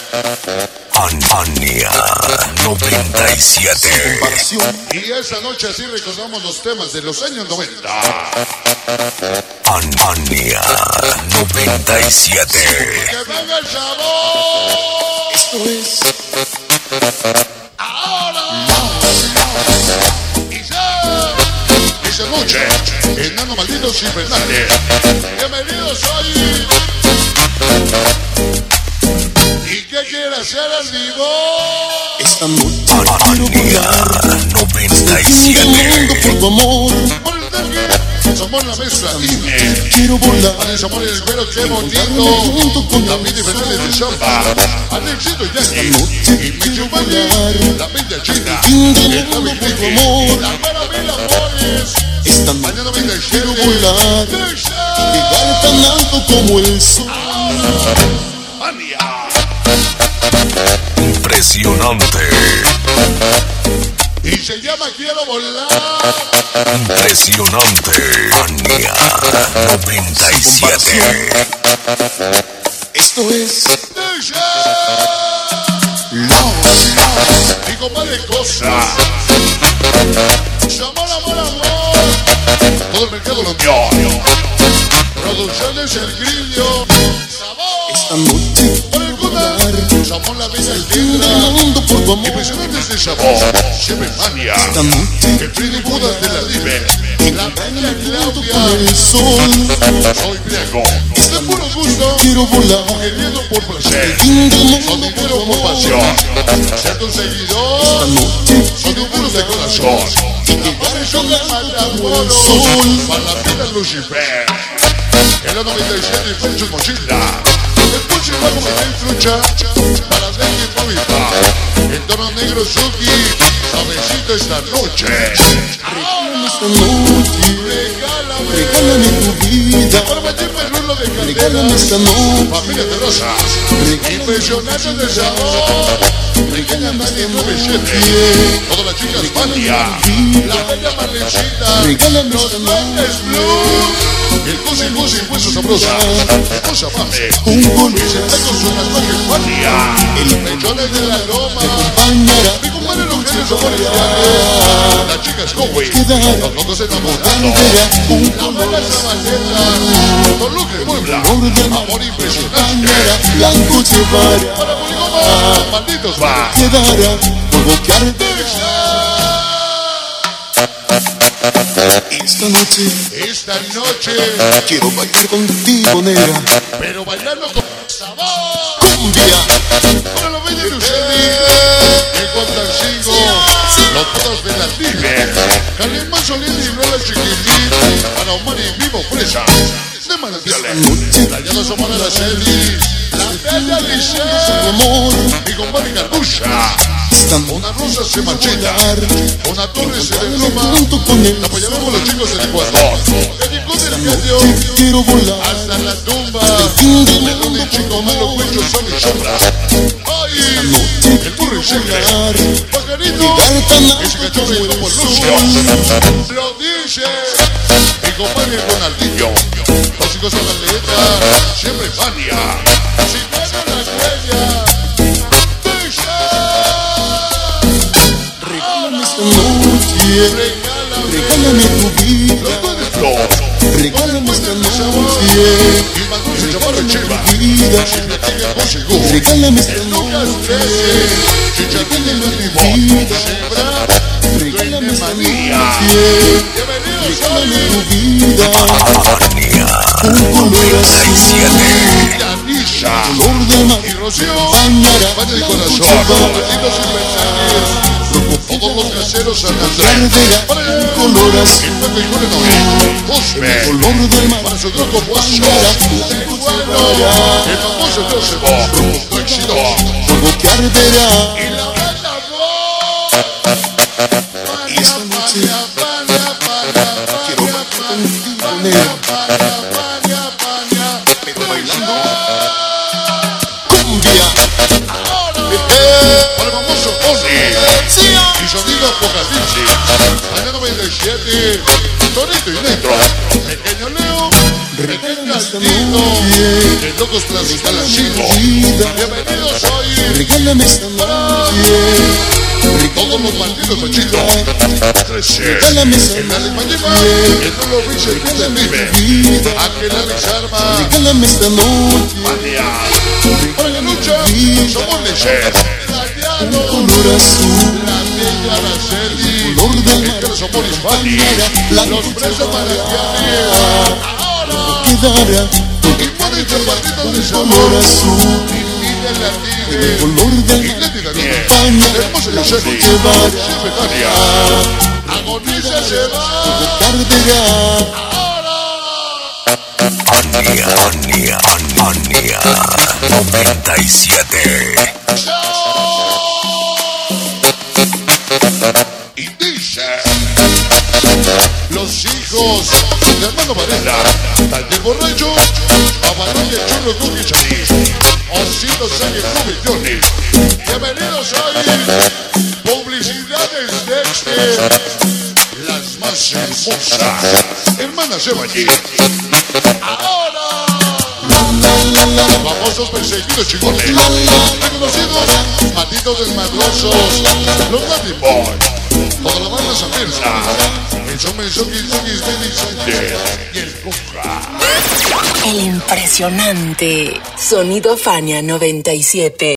Ania 97. Y esa noche así recordamos los temas de los años 90. Ania 97. ¡Que venga el sabor! Esto es ¡Ahora! Y ya, esa noche, Enano Malditos Infernales. Bienvenidos hoy. ¿Y qué quiere hacer el vivo? esta noche Ania mundo 97. por tu amor. Por el tanque, somos la mezcla INE. Quiero volar Para amor el cuero, qué bonito. junto con David y Fernández de Zamba. Alexito Yankee. Y Michu Mani. La Bella China. El David por tu Ricky. amor. La Vera Mil Amores. Esta noche Mañana 97. quiero volar, llegar tan alto como el sol. Ania. Impresionante. Y se llama Quiero Volar. Impresionante. Ania 97. Esto es Mi compadre Cosa. Amor, amor, amor. Todo el mercado lo vio. Producciones El Grillo. Sabor. esta noche Por el Cuna. Somos la vida mundo entera. por tu amor. Impresionantes de sabor. Siempre Mania. Esta noche El Freddy Budas de la Dive. La Peña junto Claudia. con el sol. Soy Briago. De puro gusto. Quiero volar, Queriendo por placer. mundo Con por dinero tu por amor. pasión. Ser tu Esta seguidor. noche Son de puros de corazón. Ahora son de Matamoros. Para la vida Lucifer. En la 97 y su mochila. El pulso igual como que trucha. Para Dengue y Movipa. El tono negro Suki. Suavecito esta noche. esta noche, Regálame. regálame tu vida, Para meterme el rulo de regálame cadenas. esta noche, Familia de rosas. Impresionante de sabor. Regálame esta 97. Todas las chicas Mania. La bella Marlecita. regálame Los esta Duendes noche, Blue. El Cusi y Hueso Sabrosa. Esposa Mame. un Y se color está con su tatuaje Mania. el Mechones de la Roma. acompañará, Mi compadre los genes sabores reales. Las chicas Cowboy. Los locos enamorados. un La color buena Sabaleta. Con Luque Puebla. color del mar, Amor impresionante. acompañará, blanco llevará, Para Poligoma. Malditos va. quedará, fuego que arde. Esta noche Esta noche. quiero bailar contigo, negra, Pero bailando con sabor. cumbia, Para los bellos de ustedes. El Contarcingo. Los todos de la Tibe. Calimán Solín y Lola Chiquitín. Para Omar y Vivo Fresa. De manantiales. Rayados Omar Araceli. La bella tu Licea. amor, Mi compadre Cartucha. esta noche Una rosa se marchita. Una torre se derrumba. junto con el La apoyaremos los chicos del Ecuador. El Rincón del Caño. quiero volar, Hasta la tumba. fin del De donde el chico malo cuello son y sombras. ¡Ay! El burro y segre. volar, Pajarito. llegar tan Ese alto cachorro como y el como sol. Lucio. Lo dice. Mi compadre Ronaldinho. Tóxicos a la letra. Siempre Fania. Si pasa la huella. Regálame esta noche, regálame tu vida, Los duendes Flow. regálame esta noche, Y más dulce chaparro Cheva. vida, Siempre tiene voz seguro. regálame esta Lucas noche, 13. Chicharrín y Limón. Sembra. regálame Duende esta Manía. noche, Bienvenidos regálame hoy. tu vida, Ania un color azul, 97. Yanisha. color del mar, Y Rocío. bañará, Valle de blanco corazón. llevará, Malditos infernales. Todos los caseros San Andrés. arderá, Para un el color azul, Pepe y Jorge Noé. Osme. color del mar, Para su grupo Guaso. bañará, blanco llevará, El famoso Josebo. Tu éxito. fuego que arderá, Y la banda rock. y esta noche quiero bailar contigo, negra, pero bailando cumbia. Para el famoso Oni. Y sonido Apocalipsis. Año 97. Tonito y Negro. Pequeño Leo. Pequeño Altino. De Locos Transital Asilo. Bienvenidos hoy. Regálame esta noche. Todos los malditos machitos. 13. Regálame esta El Alex noche. Mayima. El Lolo Ruiz, el que se vive. Aquel Alex Arma. Regálame esta noche. Mania. Para la lucha. Somos leches. Un color azul. La bella Araceli. Color del El que mar. somos Hispani. Los presos Maraquiani. Ahora. Quedará Y pueden ser malditos de color sabor. azul. Miguel Latine. Color del Y mar. Leti Daniel. Hermosa Yoseli. Siempre Tania. Agoniza se va. Cartera. Ania 97. Y dice: los hijos de hermano Varela, Daniel Borracho, Amarilla Chulo Cookie Charis, Osito Sánchez Jubillones. Bienvenidos hoy, publicidades Dexter, las más hermosas, hermanas Evangelí. Ahora, famosos perseguidos chingones, reconocidos, malditos desmadrosos, los Latin Boys, toda la banda Samersa, el Soki Steady Sánchez y el Cuca. El impresionante Sonido Fania 97.